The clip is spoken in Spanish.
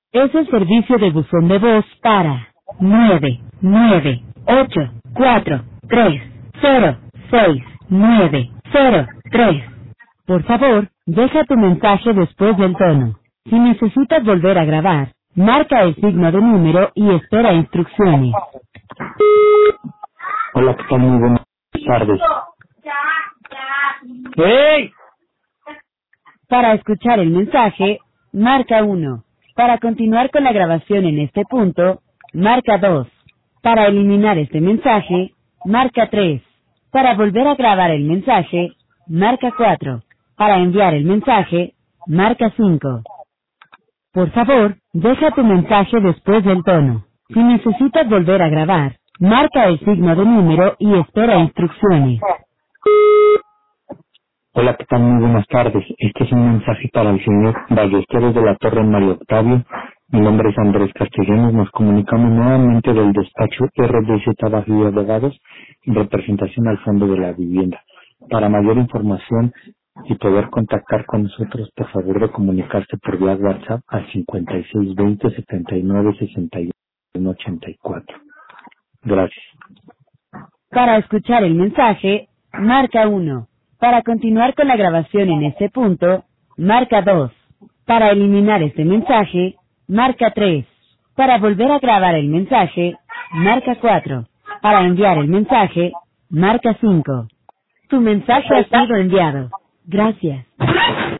Es el servicio de buzón de voz para 99843069003. Por favor, deja tu mensaje después del tono. Si necesitas volver a grabar, marca el signo de número y espera instrucciones. Hola, ¿qué tal? Muy buenas tardes. ¡Hey! Para escuchar el mensaje, marca 1. Para continuar con la grabación en este punto, marca 2. Para eliminar este mensaje, marca 3. Para volver a grabar el mensaje, marca 4. Para enviar el mensaje, marca 5. Por favor, deja tu mensaje después del tono. Si necesitas volver a grabar, marca el signo de número y espera instrucciones. Hola, ¿qué tal? Muy buenas tardes. Este es un mensaje para el señor Ballesteros de la Torre Mario Octavio. Mi nombre es Andrés Castellanos. Nos comunicamos nuevamente del despacho RDZ Bajío Abogados en representación al Fondo de la Vivienda. Para mayor información y poder contactar con nosotros, por favor de comunicarse por vía WhatsApp al 5620-7961-84. Gracias. Para escuchar el mensaje, marca 1. Para continuar con la grabación en este punto, marca 2. Para eliminar este mensaje, marca 3. Para volver a grabar el mensaje, marca 4. Para enviar el mensaje, marca 5. Tu mensaje ha sido enviado. Gracias.